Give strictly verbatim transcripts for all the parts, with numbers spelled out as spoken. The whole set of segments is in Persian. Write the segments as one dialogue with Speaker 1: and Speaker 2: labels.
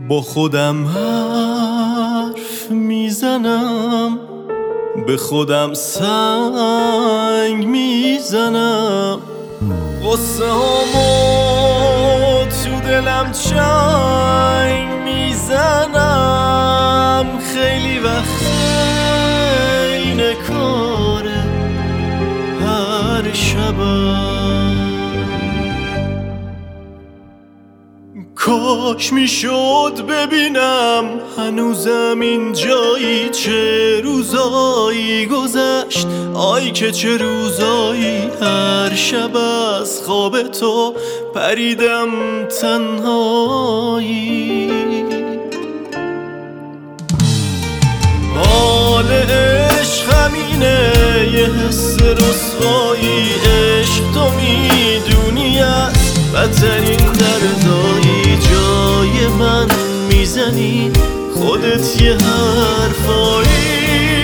Speaker 1: با خودم حرف میزنم، به خودم سنگ میزنم، غصه هامو تو دلم چنگ میزنم. خیلی وقته این کاره هر شبم. کاش میشد ببینم هنوزم اینجایی، چه روزایی گذشت، آی که چه روزایی. هر شب از خواب تو پریدم تنهایی. حال عشق همینه، یه حس رسوایی. عشق تو میدونی از بدترین دردایی. جای من میزنی خودت یه حرفایی.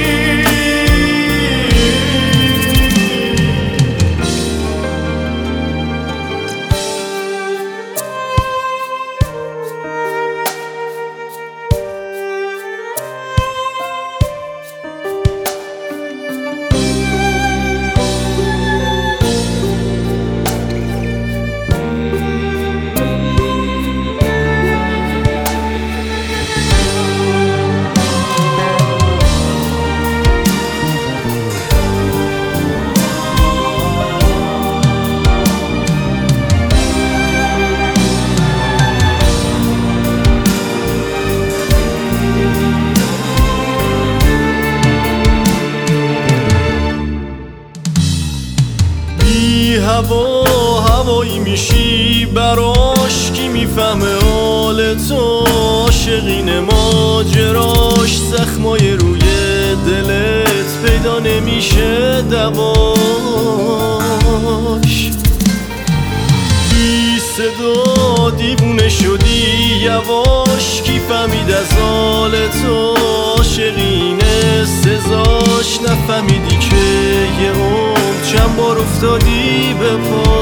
Speaker 1: هوا هوایی میشی براش، کی میفهمه حال تو. عاشقین ماجراش، زخمای روی دلت پیدا نمیشه دواش. بی صدا دیوونه شدی یواش، کی فهمید از حال تو. عاشقین سزاش، نفهمیدی که یه عمر چند بار افتادی به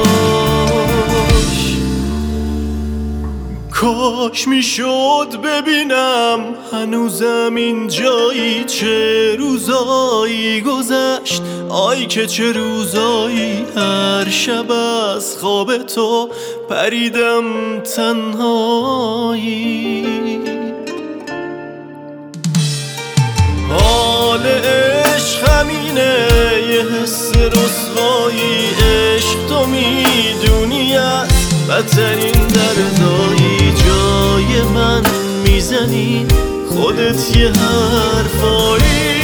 Speaker 1: پاش. کاش میشد ببینم هنوزم اینجایی، چه روزایی گذشت، آی که چه روزایی. هر شب از خواب تو پریدم تنهایی. حال عشق همینه، یه حس رسوایی. عشق تو میدونی از بدترین دردایی. جای من میزنی خودت یه حرفایی.